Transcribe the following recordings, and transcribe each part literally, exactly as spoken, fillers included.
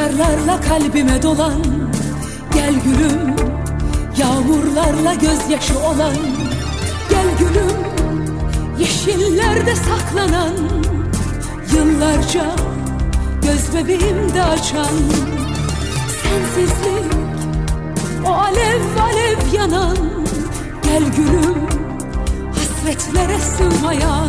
Rüzgarlarla kalbime dolan, gel gülüm. Yağmurlarla gözyaşı olan, gel gülüm. Yeşillerde saklanan, yıllarca göz bebeğimde açan sensizlik, o alev alev yanan, gel gülüm. Hasretlere sığmayan,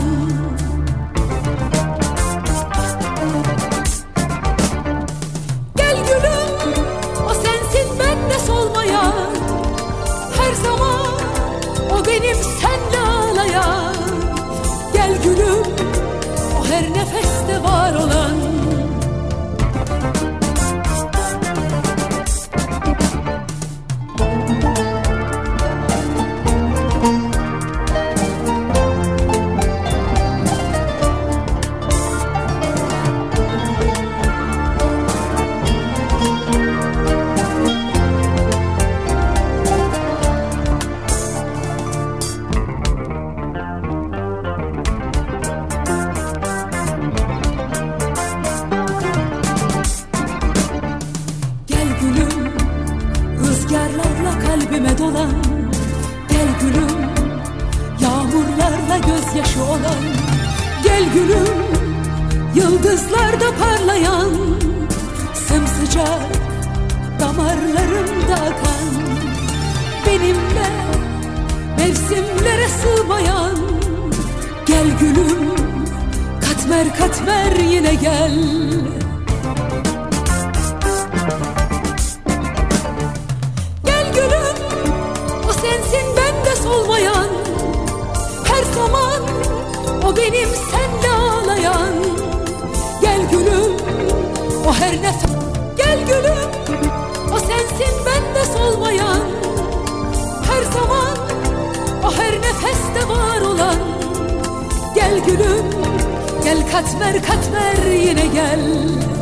gel gülüm. O sensin bende solmayan, her zaman o benim senle ağlayan, gel gülüm. O her nefeste var olan, rüzgarlarla kalbime dolan, gel gülüm. Yağmurlarla gözyaşı olan, gel gülüm. Yıldızlarda parlayan, sımsıcak damarlarımda akan, benimle mevsimlere sığmayan, gel gülüm. Katmer katmer yine gel. Sensin bende solmayan, her zaman o benim senle ağlayan, gel gülüm. O her nefes, gel gülüm. O sensin bende solmayan, her zaman o her nefeste var olan, gel gülüm. Gel katmer katmer yine gel.